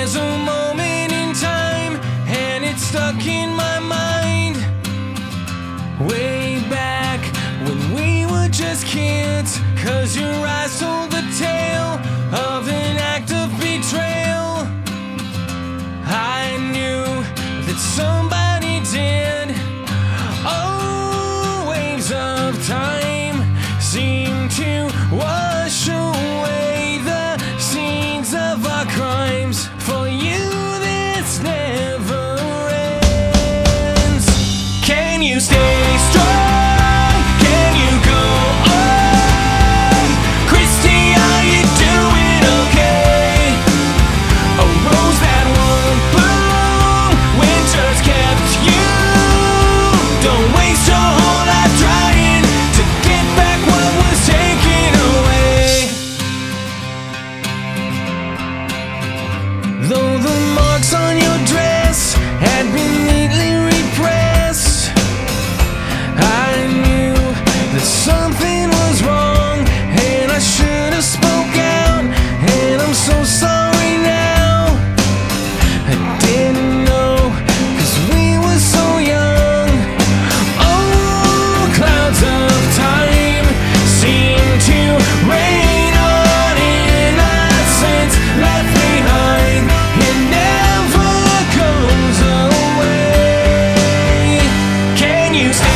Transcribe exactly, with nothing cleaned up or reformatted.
There's a moment in time, and it's stuck in my mind. Way back when we were just kids, 'cause your eyes told the tale of an act of betrayal. I knew that somebody did. Oh, waves of time seem to wash away the scenes of our crimes. For you, this never ends. Can you stay strong? Can you go on? Christy, are you doing okay? A rose that won't bloom, winter's kept you. Don't waste your whole life trying to get back what was taken away. Though the marks on your dress had been neatly repressed, I knew that something was wrong, and I should have spoke out, and I'm so sorry now. I didn't know, 'cause we were so young. Oh, clouds of time seem to rain on innocence left behind. It never goes away. Can you stay